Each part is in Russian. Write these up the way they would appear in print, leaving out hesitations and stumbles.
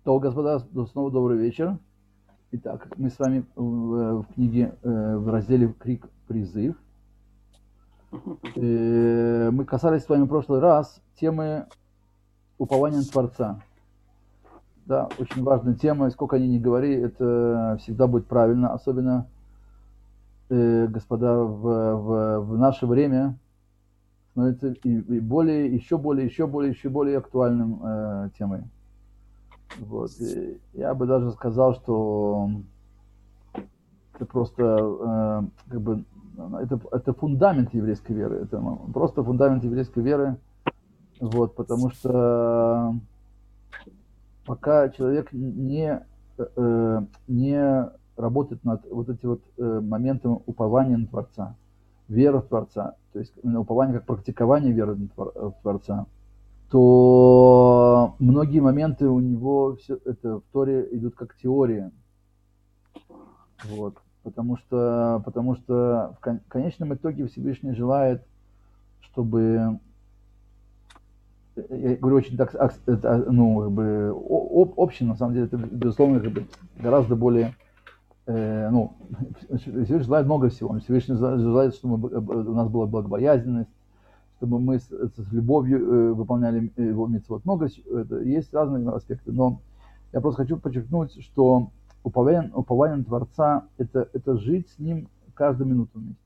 То, господа, снова добрый вечер. Итак, мы с вами в книге, в разделе «Крик. Призыв». Мы касались с вами в прошлый раз темы упования на Творца. Да, очень важная тема, и сколько ни говори, это всегда будет правильно, особенно, господа, в наше время становится и более, еще более актуальным темой. Вот. И я бы даже сказал, что это просто это фундамент еврейской веры. Это просто фундамент еврейской веры. Вот, потому что пока человек не работает над вот этим вот моментом упования на Творца, веры в Творца, то есть именно упование как практикование веры в Творца, то многие моменты у него все это в Торе идут как теория. Вот. Потому что в конечном итоге Всевышний желает, чтобы, я говорю очень так, общем, на самом деле, это, безусловно, гораздо более, Всевышний желает много всего. Всевышний желает, чтобы у нас была благобоязненность, чтобы мы с любовью выполняли его мицвот. Много, есть разные аспекты, но я просто хочу подчеркнуть, что упование на Творца – это жить с Ним каждую минуту вместе.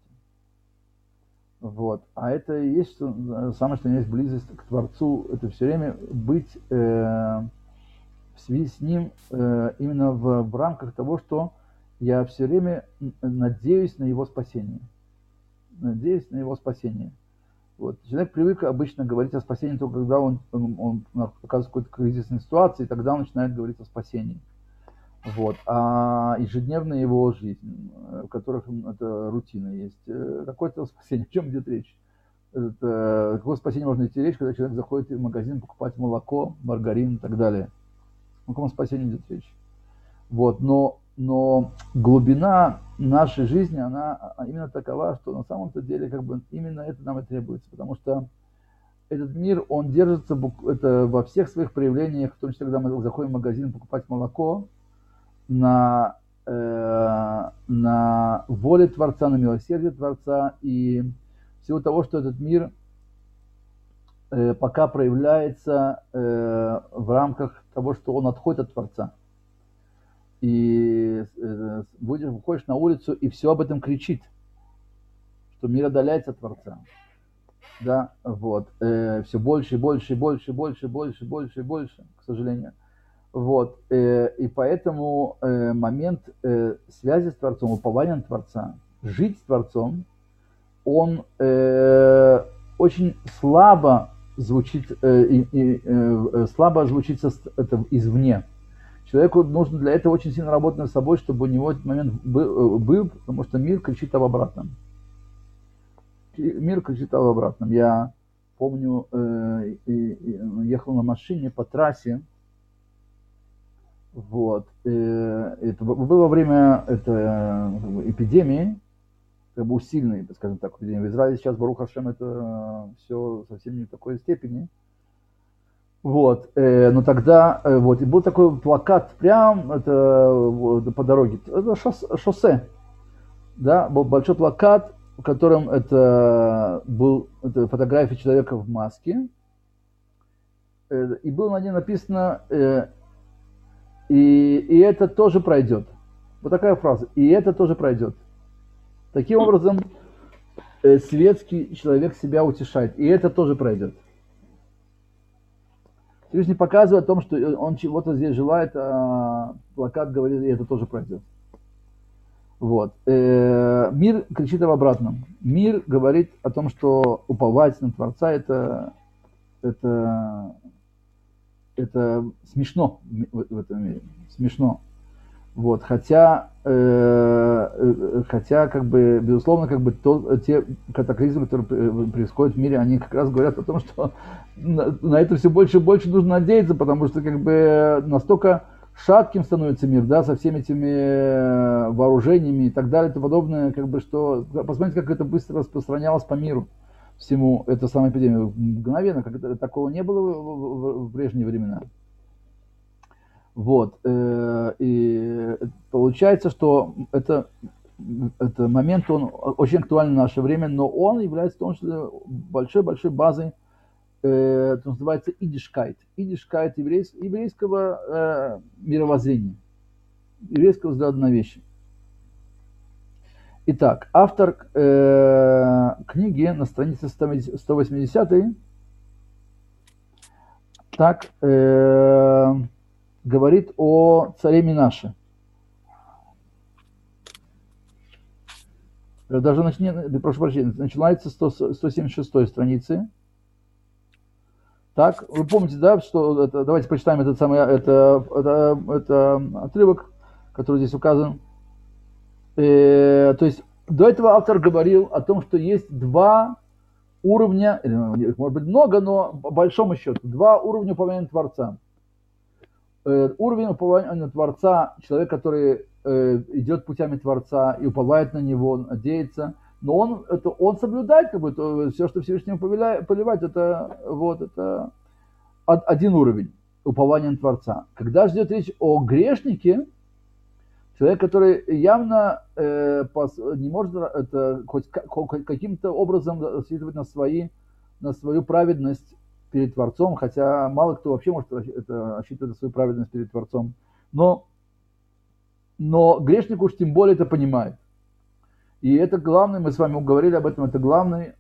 Вот. А это и есть самое, что есть близость к Творцу. Это все время быть в связи с Ним именно в рамках того, что я все время надеюсь на Его спасение. Надеюсь на Его спасение. Вот. Человек привык обычно говорить о спасении только когда он оказывается в какой-то кризисной ситуации, и тогда он начинает говорить о спасении. Вот. А ежедневная его жизнь, в которых это рутина есть, какое-то спасение, о чем идет речь? Какое спасение можно идти речь, когда человек заходит в магазин покупать молоко, маргарин и так далее? О каком спасении идет речь? Вот. Но глубина нашей жизни, она именно такова, что на самом-то деле именно это нам и требуется, потому что этот мир, он держится во всех своих проявлениях, в том числе, когда мы заходим в магазин покупать молоко, на воле Творца, на милосердие Творца и всего того, что этот мир пока проявляется в рамках того, что он отходит от Творца. И выходишь на улицу, и все об этом кричит, что мир отдаляется от Творца. Да, вот. Все больше и больше, к сожалению. Вот. И поэтому момент связи с Творцом, упования на Творца, жить с Творцом, он очень слабо звучит, слабо звучит извне. Человеку нужно для этого очень сильно работать над собой, чтобы у него этот момент был, потому что мир кричит об обратном. Мир кричит об обратном. Я помню, ехал на машине по трассе. Вот. Это было во время эпидемии, усиленной, скажем так, эпидемии. В Израиле сейчас, Барух Ашем, это все совсем не в такой степени. Вот. Но тогда, вот, и был такой плакат прям по дороге. Это шоссе. Да, был большой плакат, в котором это фотография человека в маске. И было на ней написано... И это тоже пройдет. Вот такая фраза. И это тоже пройдет. Таким образом, светский человек себя утешает. И это тоже пройдет. Всевышний показывает о том, что он чего-то здесь желает, а плакат говорит, и это тоже пройдет. Вот. Мир кричит об обратном. Мир говорит о том, что уповать на Творца это смешно в этом мире. Смешно. Вот. Хотя безусловно, те катаклизмы, которые происходят в мире, они как раз говорят о том, что на это все больше и больше нужно надеяться, потому что настолько шатким становится мир, да, со всеми этими вооружениями и так далее и тому подобное, что посмотрите, как это быстро распространялось по миру всему, эта самая эпидемия. Мгновенно, такого не было в прежние времена. Вот. И получается, что это момент, он очень актуален в наше время, но он является в том числе большой-большой базой, это называется идишкайт. Идишкайт еврейского мировоззрения, еврейского взгляда на вещи. Итак, автор книги на странице 180 так говорит о царе Минаше. Даже прошу прощения, начинается с 176 страницы. Так, вы помните, да, что это, давайте прочитаем этот самый это отрывок, который здесь указан. То есть до этого автор говорил о том, что есть два уровня, их может быть много, но по большому счету, два уровня упования Творца. Уровень упования Творца, человек, который идет путями Творца и уповает на него, надеется, но он соблюдает, как бы, все, что Всевышнему повелевает, это один уровень упования на Творца. Когда же идет речь о грешнике, человек, который явно не может хоть каким-то образом рассчитывать на свою праведность перед Творцом, хотя мало кто вообще может рассчитывать на свою праведность перед Творцом. Но грешник уж тем более это понимает. И это главный, мы с вами говорили об этом, это главный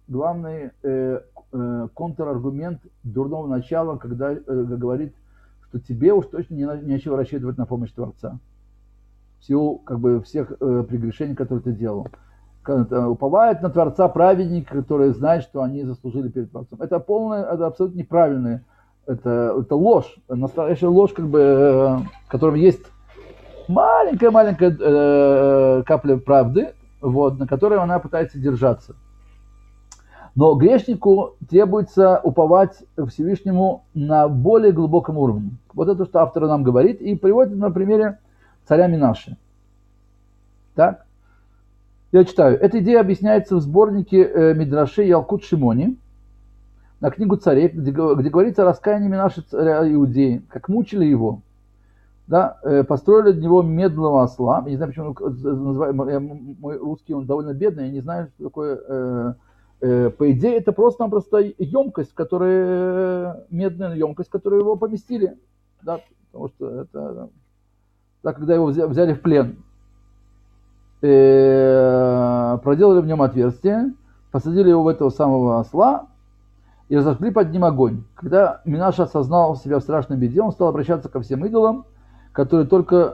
контраргумент дурного начала, когда говорит, что тебе уж точно нечего рассчитывать на помощь Творца. В силу всех прегрешений, которые ты делал. Уповает на Творца праведник, который знает, что они заслужили перед Творцом. Это абсолютно неправильное. Это ложь. Настоящая ложь, в которой есть маленькая капля правды, на которой она пытается держаться. Но грешнику требуется уповать Всевышнему на более глубоком уровне. Вот это, что автор нам говорит, и приводит на примере царя Минаше. Так? Я читаю. Эта идея объясняется в сборнике Мидрашей Ялкут Шимони на книгу царей, где говорится о раскаянии Минаше, царя Иудеи, как мучили его. Да, построили для него медного осла. Я не знаю, почему мой русский, он довольно бедный, я не знаю, что такое. По идее, это просто-напросто емкость, медная емкость, в которую его поместили. Да, потому что это... Да, когда его взяли в плен, проделали в нем отверстие, посадили его в этого самого осла и разожгли под ним огонь. Когда Минаша осознал себя в страшной беде, он стал обращаться ко всем идолам, которые только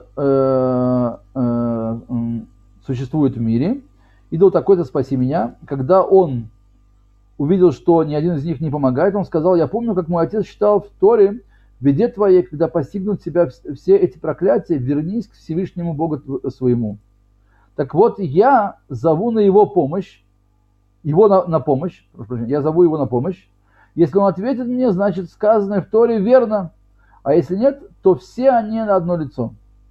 существуют в мире. Идол такой-то, спаси меня. Когда он увидел, что ни один из них не помогает, он сказал: я помню, как мой отец читал в Торе: в беде твоей, когда постигнут тебя все эти проклятия, вернись к Всевышнему Богу своему. Так вот, я зову на его помощь, на помощь, я зову его на помощь. Если он ответит мне, значит сказанное в Торе верно, а если нет, то все они на одно лицо.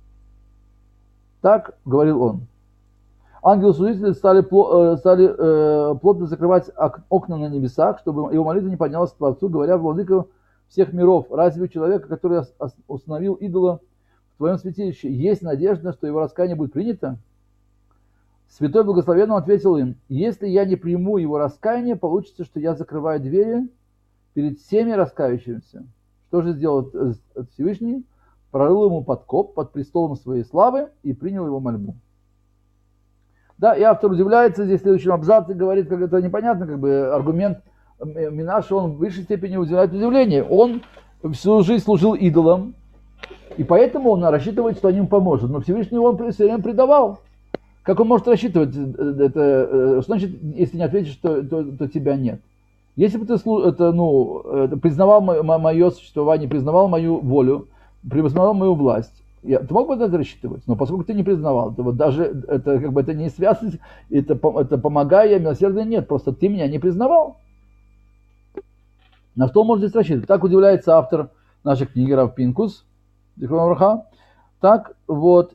Так говорил он. Ангелы-судители стали плотно закрывать окна на небесах, чтобы его молитва не поднялась к Творцу, говоря: владыка всех миров, разве у человека, который установил идола в твоем святилище, есть надежда, что его раскаяние будет принято? Святой Благословенный ответил им: если я не приму его раскаяние, получится, что я закрываю двери перед всеми раскаивающимися. Что же сделал Всевышний? Прорыл ему подкоп под престолом своей славы и принял его мольбу. Да, и автор удивляется, здесь в следующем абзаце говорит, как это непонятно, аргумент Минаша, он в высшей степени вызывает удивление. Он всю жизнь служил идолам, и поэтому он рассчитывает, что они ему поможет. Но Всевышний он все время предавал. Как он может рассчитывать? Что значит, если не ответишь, то тебя нет? Если бы ты признавал мое существование, признавал мою волю, признавал мою власть, ты мог бы это рассчитывать, но поскольку ты не признавал, то вот даже это не связано, это помогая, милосердия нет, просто ты меня не признавал. На что он может здесь рассчитывать? Так удивляется автор нашей книги Рав Пинкус. Так вот,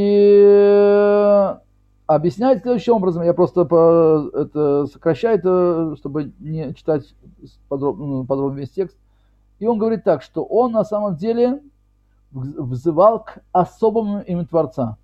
и объясняет следующим образом, я просто сокращаю это, чтобы не читать подробно весь текст. И он говорит так, что он на самом деле взывал к особому имени Творца.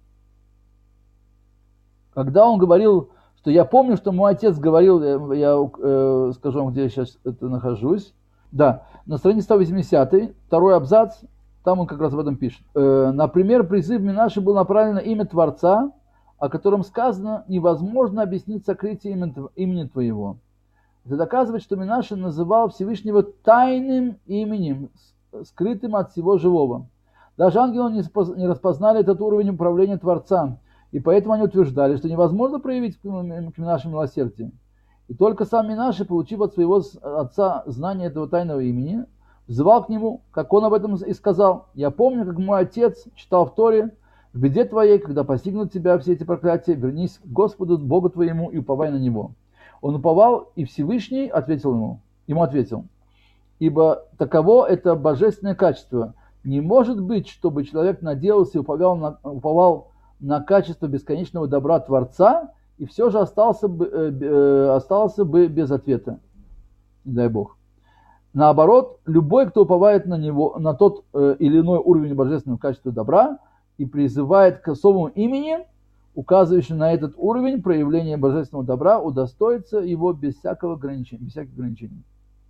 Когда он говорил, что я помню, что мой отец говорил, я скажу вам, где я сейчас это нахожусь. Да, на странице 180, второй абзац, там он как раз об этом пишет. Например, призыв Минаши был направлен на имя Творца, о котором сказано, невозможно объяснить сокрытие имени твоего. Это доказывает, что Минаши называл Всевышнего тайным именем, скрытым от всего живого. Даже ангелы не распознали этот уровень управления Творца, и поэтому они утверждали, что невозможно проявить к Минаше милосердие. И только сам Минаши, получив от своего отца знание этого тайного имени, взывал к нему, как он об этом и сказал. «Я помню, как мой отец читал в Торе: в беде твоей, когда постигнут тебя все эти проклятия, вернись к Господу Богу твоему и уповай на Него». Он уповал, и Всевышний ответил ему ответил: «Ибо таково это божественное качество. Не может быть, чтобы человек надеялся и уповал на качество бесконечного добра Творца, и все же остался бы без ответа. Не дай Бог. Наоборот, любой, кто уповает на него, на тот или иной уровень божественного качества добра и призывает к особому имени, указывающему на этот уровень проявления божественного добра, удостоится его без всяких ограничений.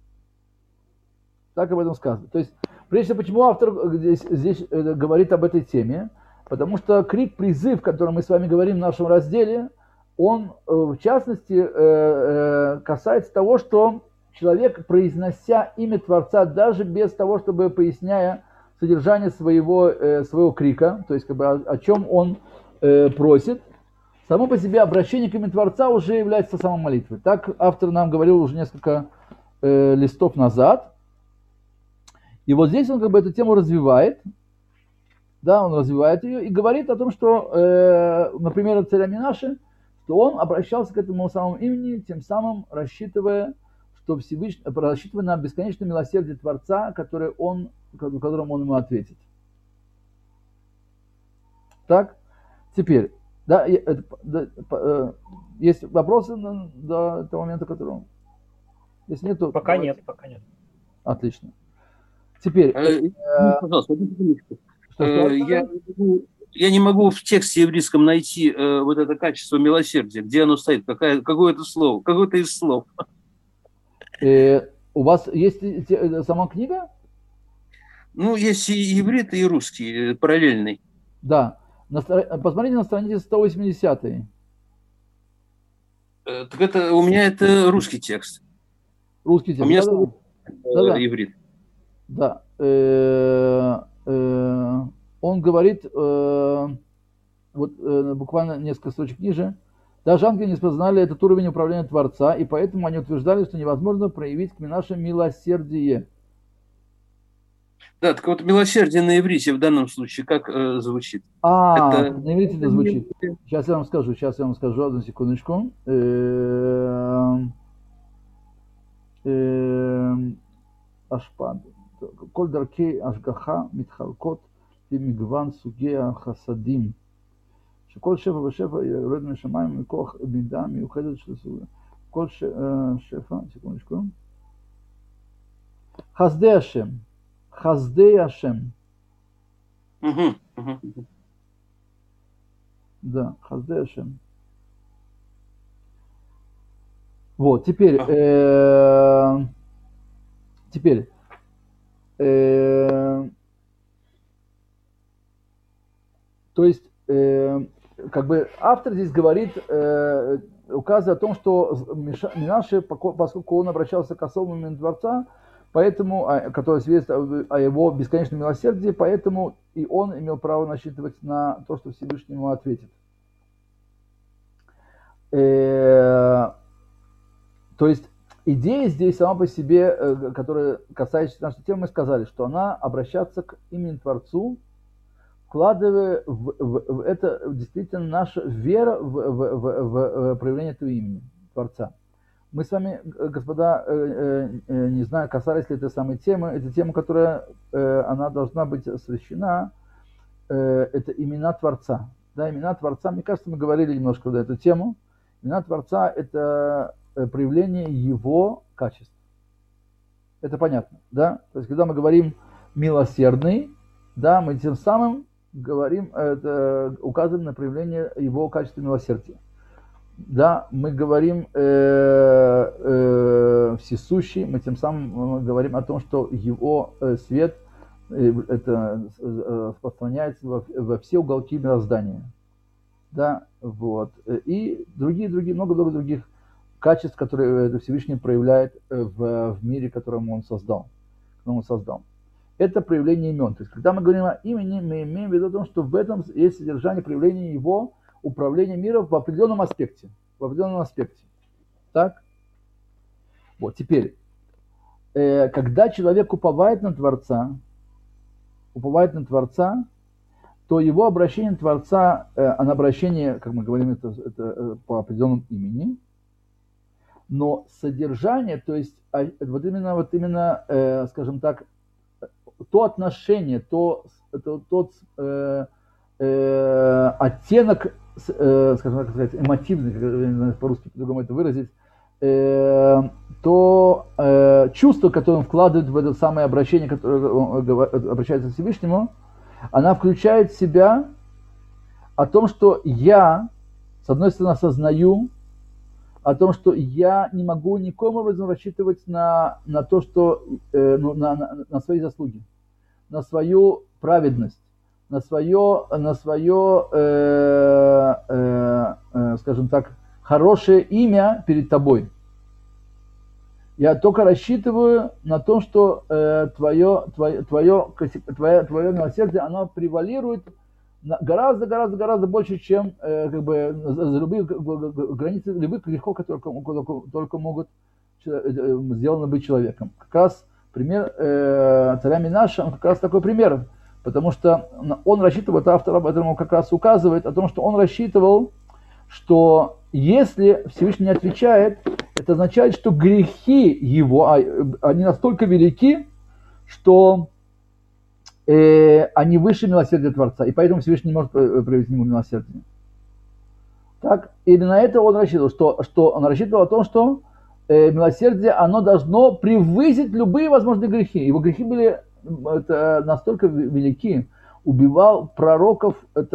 Так об этом сказано. То есть, прежде всего, почему автор здесь говорит об этой теме? Потому что крик, призыв, о котором мы с вами говорим в нашем разделе, он, в частности, касается того, что человек, произнося имя Творца, даже без того, чтобы поясняя содержание своего крика, то есть как бы, о чем он просит, само по себе обращение к имени Творца уже является самой молитвой. Так автор нам говорил уже несколько листов назад. И вот здесь он как бы эту тему развивает. Да, он развивает ее и говорит о том, что, например, царя Минаши, что он обращался к этому самому имени, тем самым рассчитывая, что рассчитывая на бесконечное милосердие Творца, которым он ему ответит. Так, теперь, да, есть вопросы до того момента, которого... Если нет, то... Пока нет. Отлично. Теперь... Пожалуйста, одну секундочку. Я не могу в тексте еврейском найти вот это качество милосердия. Где оно стоит? Какое-то слово? Какое-то из слов? У вас есть сама книга? Ну, есть и иврит, и русский, параллельный. Да. Посмотрите на странице 180. Так это, у меня это русский текст. Русский текст. У меня иврит. Да. Он говорит, буквально несколько строчек ниже, даже ангелы не распознали этот уровень управления Творца, и поэтому они утверждали, что невозможно проявить к Минаше милосердие. Да, так вот милосердие на иврите в данном случае как звучит? На иврите это звучит. Сейчас я вам скажу, одну секундочку. Ашпад. Коль даркей ашгаха митхалкот במגוון סוגי החסדים, שכל שפע ושפע יורד משמיים מכוח מידה מיוחדת של סוגיה. כל שפע, סקונדשקו. חסדי השם. Да, חסדי השם. Вот, теперь, то есть, как бы автор здесь говорит, указывая о том, что Минаши, поскольку он обращался к особому имени Творца, поэтому, который свидетельствует о его бесконечном милосердии, поэтому и он имел право насчитывать на то, что Всевышний ему ответит. То есть, идея здесь сама по себе, которая касается нашей темы, мы сказали, что она обращаться к имени Творцу, вкладывая в это действительно наша вера в проявление этого имени, Творца. Мы с вами, господа, не знаю, касались ли этой самой темы, это тема, которая, она должна быть освящена, это имена Творца. Да, имена Творца, мне кажется, мы говорили немножко на эту тему. Имена Творца – это проявление Его качеств. Это понятно, да? То есть, когда мы говорим «милосердный», Да, мы тем самым говорим, указываем на проявление его качества милосердия. Да, мы говорим всесущий, мы тем самым говорим о том, что его свет это распространяется во все уголки мироздания. Да, вот. И много других качеств, которые Всевышний проявляет в мире, который он создал. Это проявление имен. То есть, когда мы говорим о имени, мы имеем в виду о том, что в этом есть содержание проявления его управления миром в определенном аспекте. Так? Вот, теперь, когда человек уповает на Творца, то его обращение Творца, оно обращение, как мы говорим, это по определенному имени, но содержание, то есть вот именно, скажем так, то отношение, тот оттенок, скажем так сказать, эмотивный, по-русски по-другому это выразить, то чувство, которое он вкладывает в это самое обращение, которое он обращается к Всевышнему, она включает в себя о том, что я, с одной стороны, осознаю, о том, что я не могу никоим образом рассчитывать на то, что на свои заслуги, на свою праведность, на свое скажем так, хорошее имя перед тобой. Я только рассчитываю на то, что твое милосердие, оно превалирует гораздо больше, чем за любые границы любых грехов, которые только могут сделаны быть человеком. Как раз пример царя Минаша, он как раз такой пример, потому что он рассчитывает, автор об этом как раз указывает, о том, что он рассчитывал, что если Всевышний не отвечает, это означает, что грехи его, они настолько велики, что они выше милосердия Творца, и поэтому Всевышний не может проявить к нему милосердие. Так, и на это он рассчитывал, что он рассчитывал о том, что милосердие, оно должно превысить любые возможные грехи. Его грехи были настолько велики, убивал пророков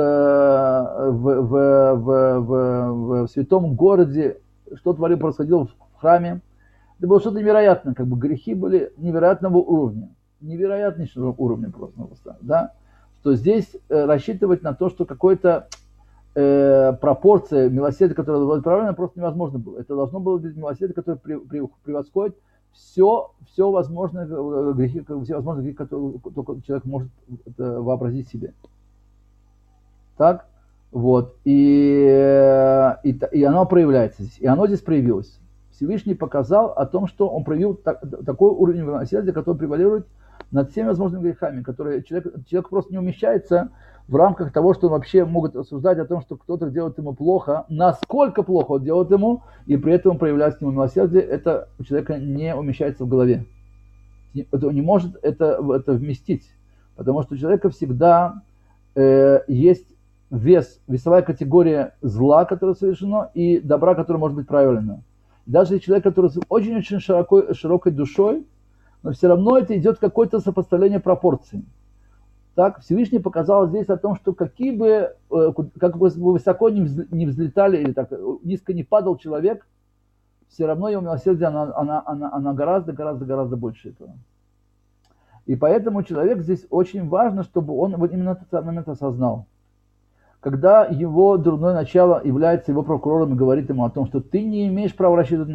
в святом городе, что происходило в храме. Это было что-то невероятное, грехи были невероятного уровня. Невероятнейшего уровня просто, да, что здесь рассчитывать на то, что какой-то пропорция милосердия, которая была правильно, просто невозможно было. Это должно было быть милосердие, которое превосходит все возможные грехи, которые только человек может вообразить себе. Так, вот, и оно проявляется здесь, и оно здесь проявилось. Всевышний показал о том, что он проявил такой уровень милосердия, который превалирует над всеми возможными грехами, которые человек просто не умещается в рамках того, что он вообще могут рассуждать о том, что кто-то делает ему плохо, насколько плохо он делает ему, и при этом проявляется к нему милосердие, это у человека не умещается в голове. Это не может это вместить, потому что у человека всегда есть весовая категория зла, которое совершено, и добра, которое может быть проявлено. Даже человек, который с очень-очень широкой душой, но все равно это идет какое-то сопоставление пропорций. Так, Всевышний показал здесь о том, что как бы высоко не взлетали или так низко не падал человек, все равно его милосердие, она гораздо больше этого. И поэтому человек здесь очень важно, чтобы он вот именно этот момент осознал. Когда его дурное начало является его прокурором и говорит ему о том, что ты не имеешь права рассчитывать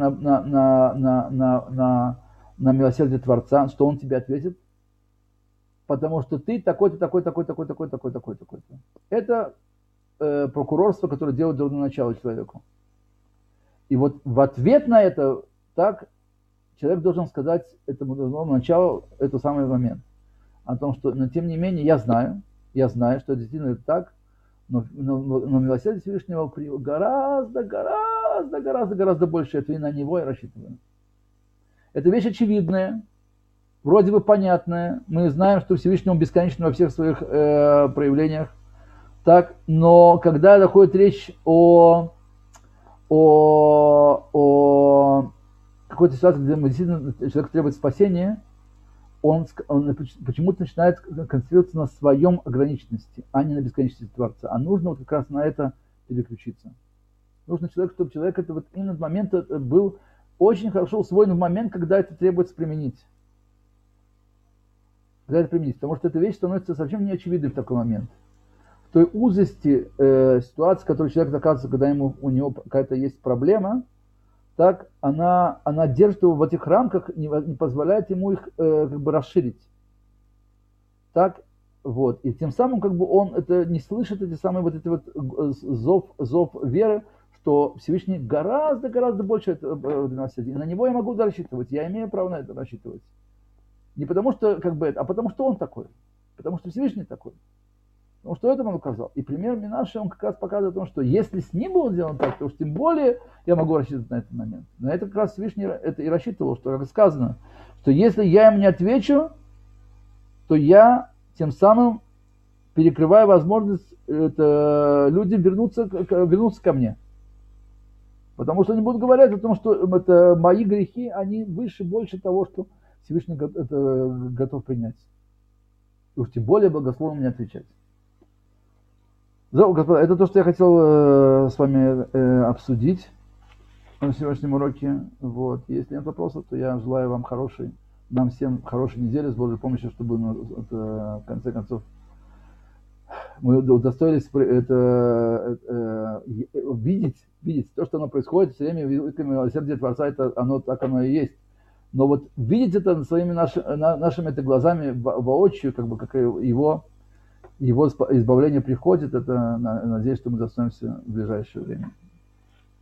на милосердие Творца, что он тебе ответит, потому что ты такой-то. Это прокурорство, которое делает дурное начало человеку. И вот в ответ на это, так, человек должен сказать этому дурному началу этот самый момент. О том, что, но тем не менее, я знаю, что действительно это так, но милосердие Всевышнего гораздо больше, это и на него я рассчитываю. Это вещь очевидная, вроде бы понятная. Мы знаем, что Всевышний бесконечен во всех своих проявлениях. Так, но когда доходит речь о какой-то ситуации, где действительно человек требует спасения, он почему-то начинает концентрироваться на своем ограниченности, а не на бесконечности Творца. А нужно вот как раз на это переключиться. Нужно человек, чтобы человек это вот именно в момент был очень хорошо усвоен в момент, когда это требуется применить. Когда это применить. Потому что эта вещь становится совсем неочевидной в такой момент. В той узости ситуации, в которой человек оказывается, когда у него какая-то есть проблема, так она держит его в этих рамках, не позволяет ему их как бы расширить. Так, вот. И тем самым как бы он это не слышит эти самые вот эти вот зов веры, что Всевышний гораздо больше милосердия. И на него я могу рассчитывать, я имею право на это рассчитывать. Не потому что как бы это, а потому что он такой. Потому что Всевышний такой. Потому что это он указал. И пример Минаши, он как раз показывает о том, что если с ним было сделано так, то уж тем более я могу рассчитывать на этот момент. На это как раз Всевышний это и рассчитывал, что, как сказано, что если я ему не отвечу, то я тем самым перекрываю возможность людям вернуться ко мне. Потому что они будут говорить о том, что это мои грехи, они выше, больше того, что Всевышний готов принять. И уж тем более благословно мне отвечать. Господа, это то, что я хотел с вами обсудить на сегодняшнем уроке. Вот. Если нет вопросов, то я желаю вам нам всем хорошей недели с Божьей помощью, чтобы в конце концов мы удостоились видеть то, что оно происходит, все время великое милосердие Творца, оно и есть. Но вот видеть это своими нашими глазами воочию, как бы как его избавление приходит, это надеюсь, что мы достоимся в ближайшее время.